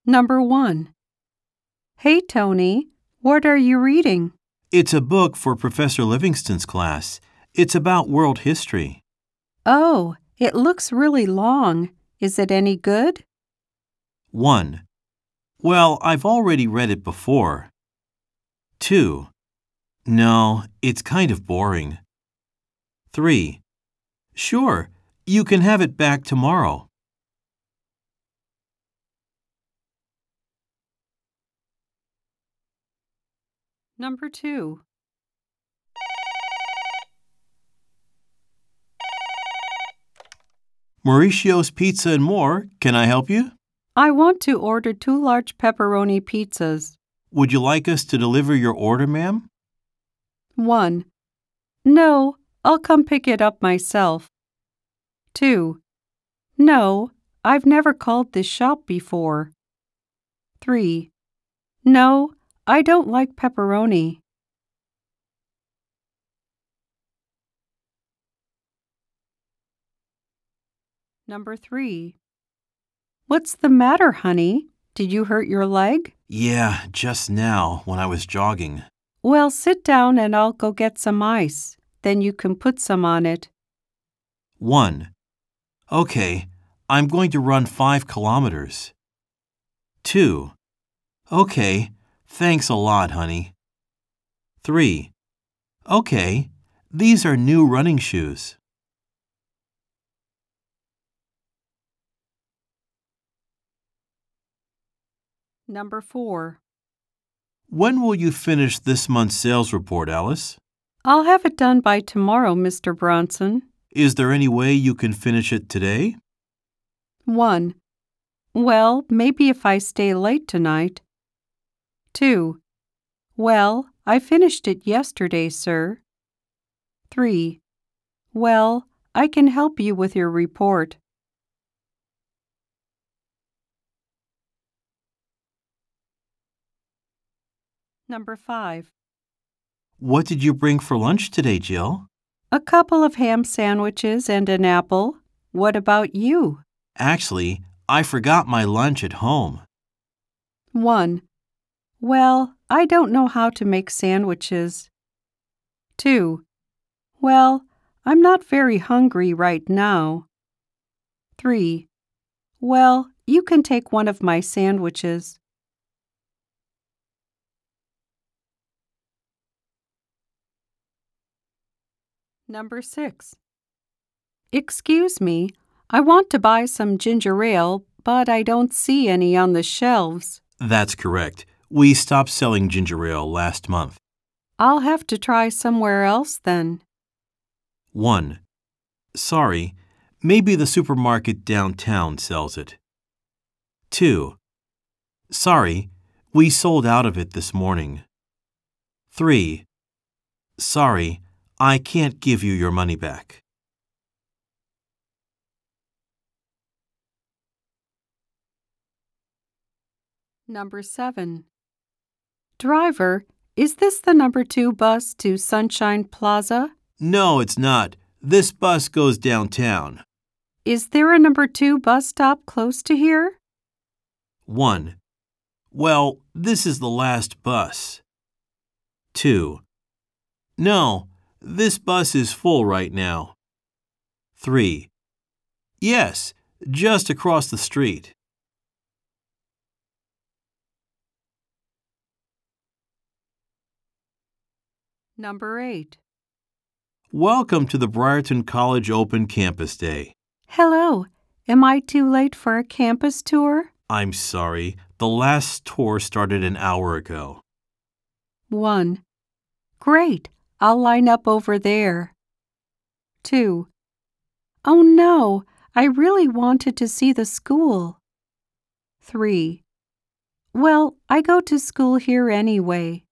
Number 1. Hey, Tony, what are you reading? It's a book for Professor Livingston's class. It's about world history. Oh, it looks really long. Is it any good? 1. Well, I've already read it before. 2. No, it's kind of boring. 3. Sure, you can have it back tomorrow. Number 2. Mauricio's Pizza and More. Can I help you? I want to order 2 large pepperoni pizzas. Would you like us to deliver your order, ma'am? 1. No, I'll come pick it up myself. 2. No, I've never called this shop before. 3. No, I don't like pepperoni. Number 3. What's the matter, honey? Did you hurt your leg? Yeah, just now when I was jogging. Well, sit down and I'll go get some ice. Then you can put some on it. 1. Okay, I'm going to run 5 kilometers. 2. Okay, thanks a lot, honey. 3. Okay, these are new running shoes. Number 4. When will you finish this month's sales report, Alice? I'll have it done by tomorrow, Mr. Bronson. Is there any way you can finish it today? 1. Well, maybe if I stay late tonight. 2. Well, I finished it yesterday, sir. 3. Well, I can help you with your report. Number 5. What did you bring for lunch today, Jill? A couple of ham sandwiches and an apple. What about you? Actually, I forgot my lunch at home. 1. Well, I don't know how to make sandwiches. 2. Well, I'm not very hungry right now. 3. Well, you can take one of my sandwiches. Number 6. Excuse me, I want to buy some ginger ale, but I don't see any on the shelves. That's correct. We stopped selling ginger ale last month. I'll have to try somewhere else then. 1. Sorry, maybe the supermarket downtown sells it. 2. Sorry, we sold out of it this morning. 3. Sorry, I can't give you your money back. Number 7. Driver, is this the number 2 bus to Sunshine Plaza? No, it's not. This bus goes downtown. Is there a number 2 bus stop close to here? 1. Well, this is the last bus. 2. No, this bus is full right now. 3. Yes, just across the street. Number 8. Welcome to the Briarton College Open Campus Day. Hello, am I too late for a campus tour? I'm sorry, the last tour started an hour ago. 1. Great, I'll line up over there. 2. Oh no, I really wanted to see the school. 3. Well, I go to school here anyway.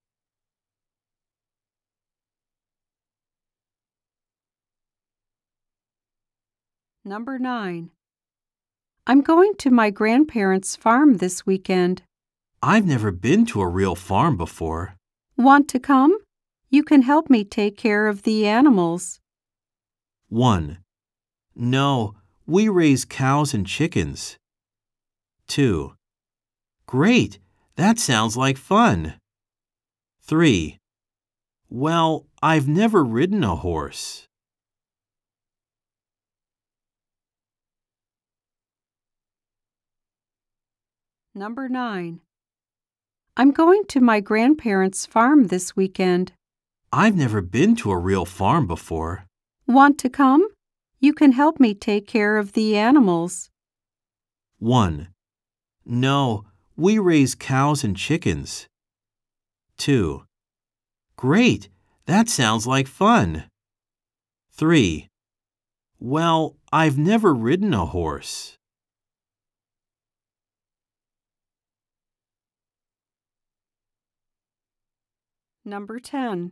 Number 9. I'm going to my grandparents' farm this weekend. I've never been to a real farm before. Want to come? You can help me take care of the animals. 1. No, we raise cows and chickens. 2. Great! That sounds like fun. 3. Well, I've never ridden a horse. Number 9. I'm going to my grandparents' farm this weekend. I've never been to a real farm before. Want to come? You can help me take care of the animals. 1. No, we raise cows and chickens. 2. Great! That sounds like fun. 3. Well, I've never ridden a horse. Number 10.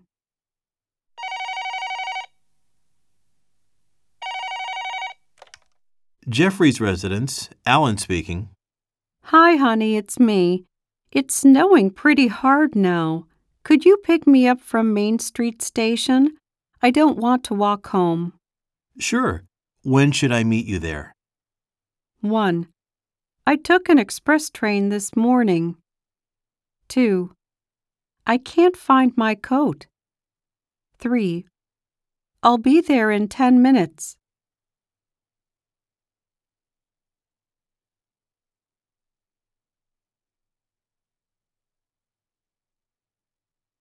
Jeffrey's residence, Alan speaking. Hi, honey, it's me. It's snowing pretty hard now. Could you pick me up from Main Street Station? I don't want to walk home. Sure. When should I meet you there? 1. I took an express train this morning. 2. I can't find my coat. 3. I'll be there in 10 minutes.